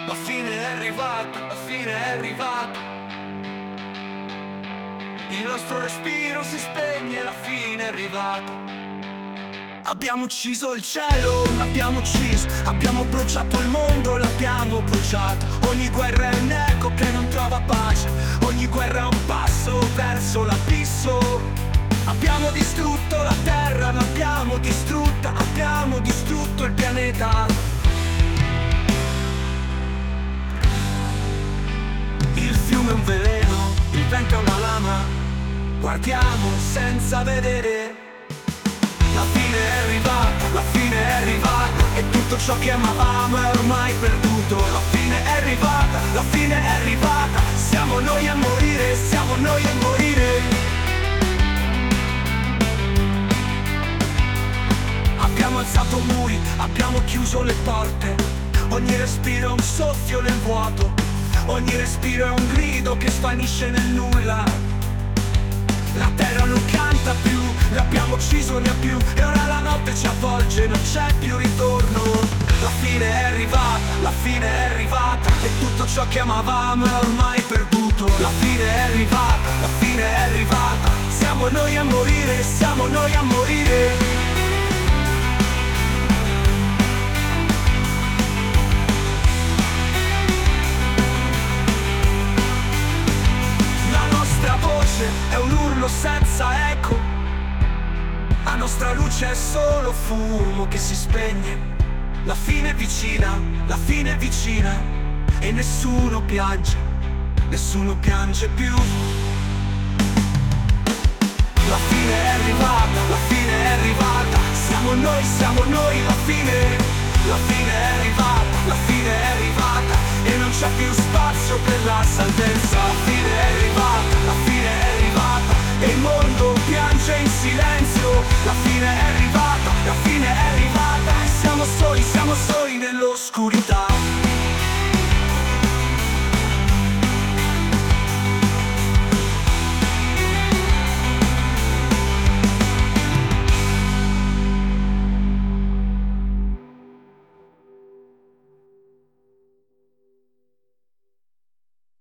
La fine è arrivata, la fine è arrivata. Il nostro respiro si spegne, la fine è arrivata. Abbiamo ucciso il cielo, l'abbiamo ucciso. Abbiamo bruciato il mondo, l'abbiamo bruciato. Ogni guerra è un eco che non trova pace. Ogni guerra è un passo verso l'abisso. Abbiamo distrutto la terra, l'abbiamo distrutta. Abbiamo distrutto il pianeta. Il fiume è un veleno, il vento è una lama. Guardiamo senza vedere. La fine è arrivata, la fine è arrivata. E tutto ciò che amavamo è ormai perduto. La fine è arrivata, la fine è arrivata. Siamo noi a morire, siamo noi a morire. Abbiamo alzato muri, abbiamo chiuso le porte. Ogni respiro è un soffio nel vuoto. Ogni respiro è un grido che svanisce nel nulla. La terra non canta più, l'abbiamo ucciso, ne ha più. E ora la notte ci avvolge, non c'è più ritorno. La fine è arrivata, la fine è arrivata. E tutto ciò che amavamo è ormai perduto. La fine è arrivata, la fine è arrivata. Siamo noi a morire, siamo noi a morire. È un urlo senza eco. La nostra luce è solo fumo che si spegne. La fine è vicina, la fine è vicina. E nessuno piange più. La fine è arrivata, la fine è arrivata. Siamo noi, la fine è arrivata, la fine è arrivata. E non c'è più spazio per la salvezza.